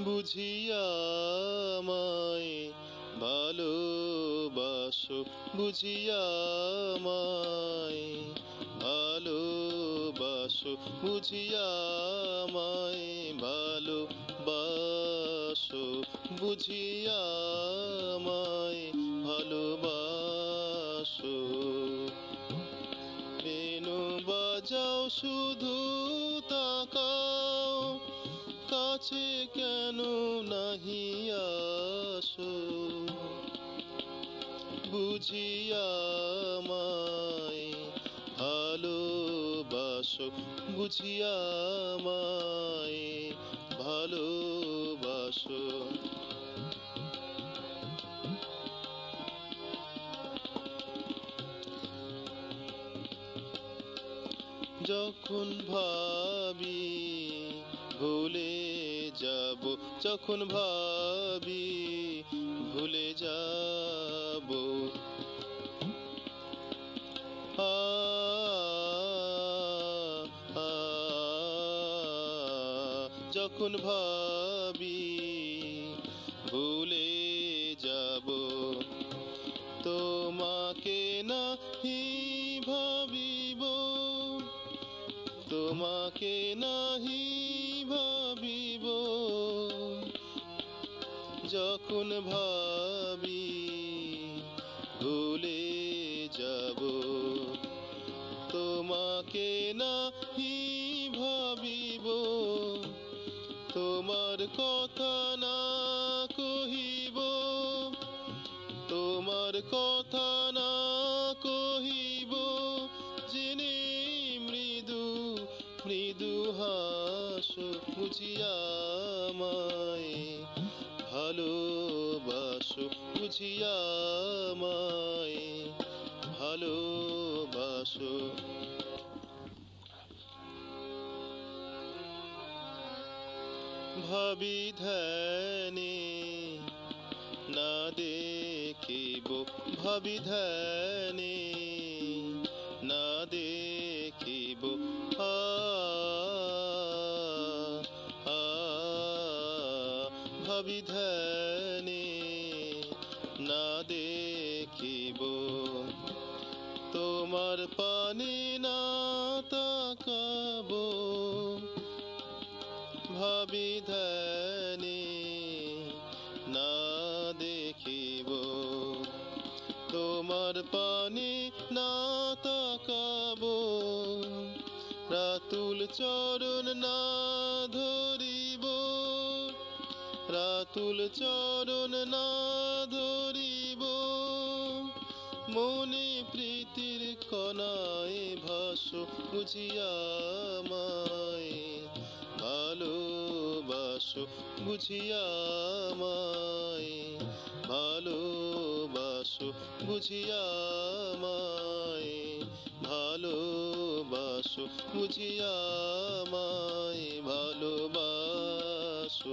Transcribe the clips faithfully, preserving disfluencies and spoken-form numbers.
বুঝিয়া আমায় ভালোবাসো, বুঝিয়া আমায় ভালোবাসো, বুঝিয়া আমায় ভালোবাসো, বুঝিয়া আমায় ভালোবাসো। বেনু বাজাও শুধু তাকাও, কাছে কেন নাহি আসো, বুঝিয়া আমায় ভালোবাসো, বুঝিয়া আমায় ভালোবাসো। যখন ভাবি ভুলে যাব, যখন ভাবি ভুলে যাব, আ আ যখন ভাবি ভুলে যাব, তোমাকে নাহি ভাবিব, তোমাকে নাহি ভাবিব। যখন ভাবি ভুলে যাব, তোমাকে নাহি ভাবিব। তোমার কথা না কহিব, তোমার কথা না কহিব, জেনে মৃদু মৃদু হাসো, বুঝিয়া আমায় ভালোবাসো, বুঝিয়া আমায় ভালোবাসো। ভাবি ধ্যানে না দেখিব, ভাবি ধ্যানে না দেখিব, আ আ ভাবি ধ্যানে না দেখিব। তোমার পানে না তাকাব, ভাবি ধ্যানে না দেখিব। তোমার পানে না তাকাব, রাতুল চরণ না ধরিব, রাতুল চরণ না ধরিব। মনে প্রীতির কণায় ভাসো, বুঝিয়া আমায় ভালোবাসো, বুঝিয়া আমায় ভালোবাসো, বুঝিয়া আমায় ভালোবাসো, বুঝিয়া আমায় ভালোবাসো,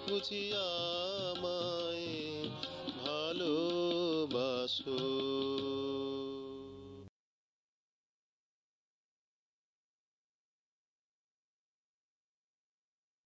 বুঝিয়া আমায় ভালোবাসো।